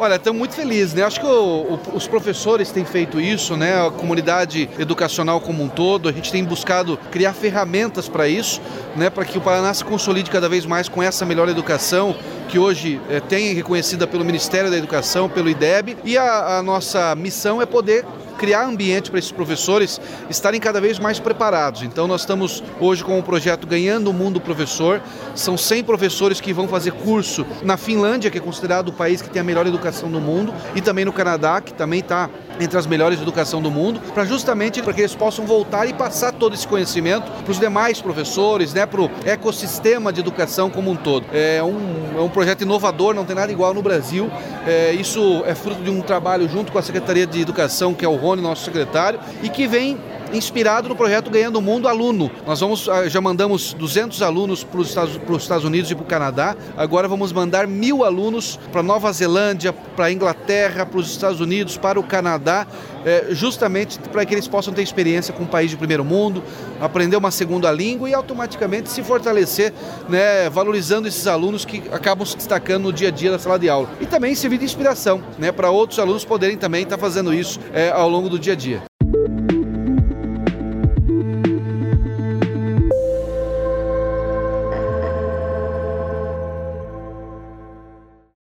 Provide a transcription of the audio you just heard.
Olha, estamos muito felizes, né? Acho que os professores têm feito isso, né? A comunidade educacional como um todo, a gente tem buscado criar ferramentas para isso, né? Para que o Paraná se consolide cada vez mais com essa melhor educação, que hoje tem reconhecida pelo Ministério da Educação, pelo IDEB, e a nossa missão é poder criar ambiente para esses professores estarem cada vez mais preparados. Então nós estamos hoje com o projeto Ganhando o Mundo Professor. São 100 professores que vão fazer curso na Finlândia, que é considerado o país que tem a melhor educação do mundo, e também no Canadá, que também está entre as melhores educação do mundo, justamente para que eles possam voltar e passar todo esse conhecimento para os demais professores, né, para o ecossistema de educação como um todo. É um projeto inovador, não tem nada igual no Brasil. Isso é fruto de um trabalho junto com a Secretaria de Educação, que é o Rony, nosso secretário, e que vem inspirado no projeto Ganhando o Mundo Aluno. Nós já mandamos 200 alunos para os Estados Unidos e para o Canadá. Agora vamos mandar 1.000 alunos para Nova Zelândia, para a Inglaterra, para os Estados Unidos, para o Canadá, justamente para que eles possam ter experiência com um país de primeiro mundo, aprender uma segunda língua e automaticamente se fortalecer, né, valorizando esses alunos que acabam se destacando no dia a dia da sala de aula. E também servir de inspiração, né, para outros alunos poderem também estar fazendo isso ao longo do dia a dia.